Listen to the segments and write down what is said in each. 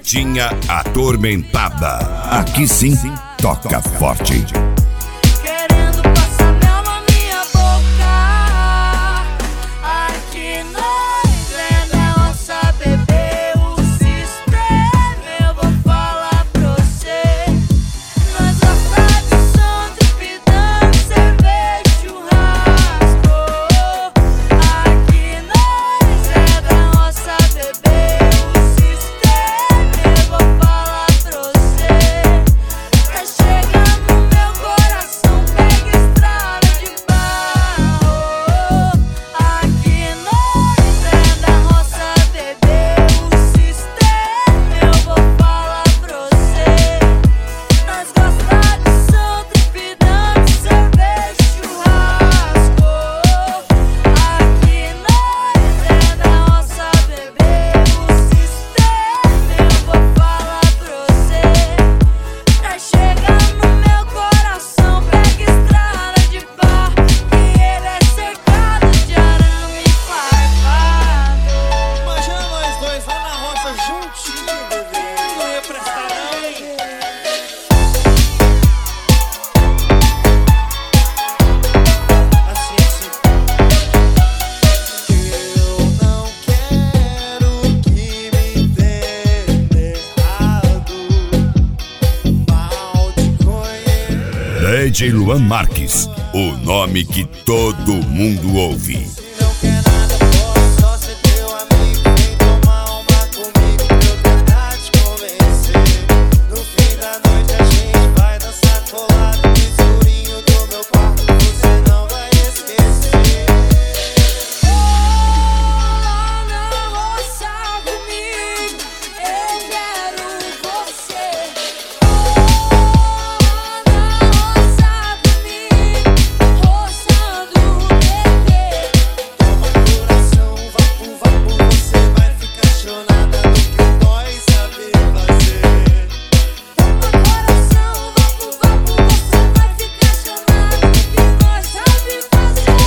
Carretinha Atormentada. Aqui sim, toca forte. Querendo passar mel na minha boca. Aqui nós é nossa bebê. O sistema eu vou falar pra você. Nós gostamos de som, tripidando, cerveja, churrasco. Aqui nós é da nossa bebê. O sistema eu vou falar pra você. Tá chegando no meu coração, pega estrada de barro. Aqui nós é da nossa bebê. O sistema eu vou falar pra você. Nós gostamos de som, tripidando, cerveja, churrasco. Aqui nós é da nossa bebê. O sistema eu vou falar pra você. Tá chegando no meu coração, pega estrada de barro. E ele é cercado de arame farpado. Imagina nós dois lá na roça juntinho, bebê. Não ia prestar não, hein? Assim. Eu não quero que me entenda errado. Mal te conheço. DJ Luan Marques, o nome que todo mundo ouve. Se não quer nada, posso só ser teu amigo. Vem tomar uma comigo pra eu tentar te convencer. No fim da noite a gente vai dançar colado no escurinho do meu quarto. Você não vai esquecer. Lá na roça comigo, eu quero você. Na roça comigo, roçando o bebê. Coração, vapo, você vai ficar chonada no que nós saber fazer. Coração, vapo, você vai ficar chonado no que nós sabe fazer.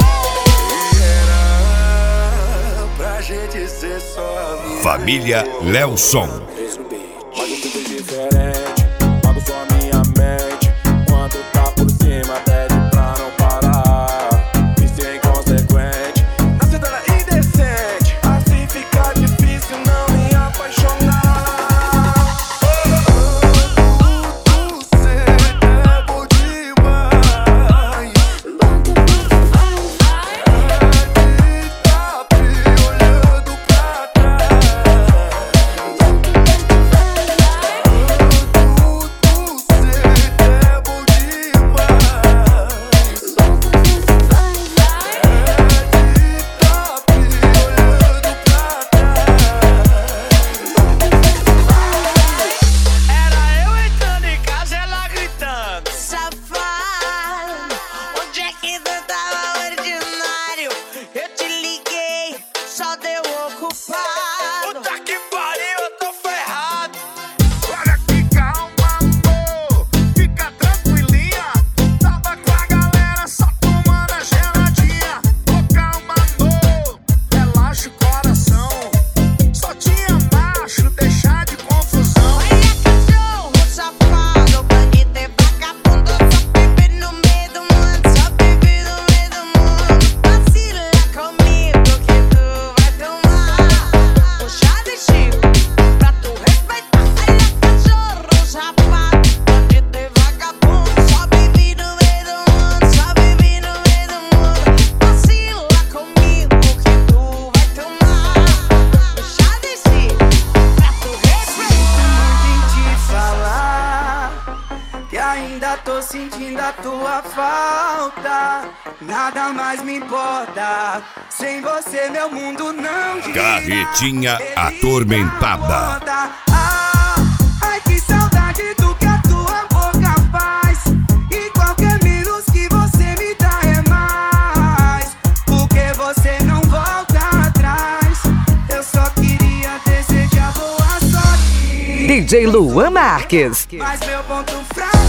Era pra gente ser só amigo. Família Lelson. Pago tudo diferente, pago só minha mente. Quando tá por cima, pede pra não parar. Isso é inconsequente, a vida era indecente. Assim fica difícil não me apaixonar. Você é bom demais. Olhando pra Era eu entrando em casa, ela gritando: Safado, onde é que tu tava ordinário? Eu te liguei, só deu ocupado. puta que pariu, eu tô ferrado. Olha que calma, amor, fica tranquilinha. Tava com a galera só tomando a geladinha. Ô calma, amor, relaxa o coração. Só tinha macho, deixar de confusão. Olha cachorro safado, bandido e vagabundo. Só vive no meio do mundo, só vive no meio do mundo. Vacila comigo que tu vai tomar um chá de Chico pra tu respeitar. Olha cachorro safado, bandido e vagabundo. Só vive no meio do mundo, só vive no meio do mundo. Vacila comigo que tu vai tomar um chá de Chico pra tu respeitar. Te falar que ainda tô sentindo a tua falta. Nada mais me importa. Sem você meu mundo não gira. Carretinha Atormentada. Ai que saudade do que a tua boca faz. E qualquer menos que você me dá é mais. Porque você não volta atrás. Eu só queria desejar boa sorte. DJ Luan Marques. Mas meu ponto fraco